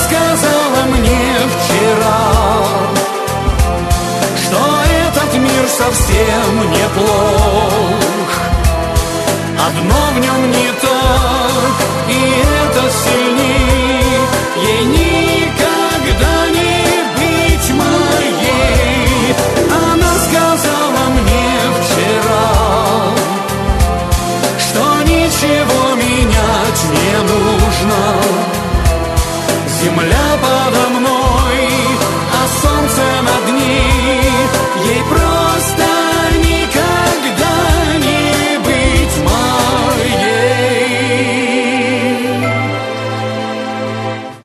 сказала мне вчера, что этот мир совсем неплох. Одно в нем не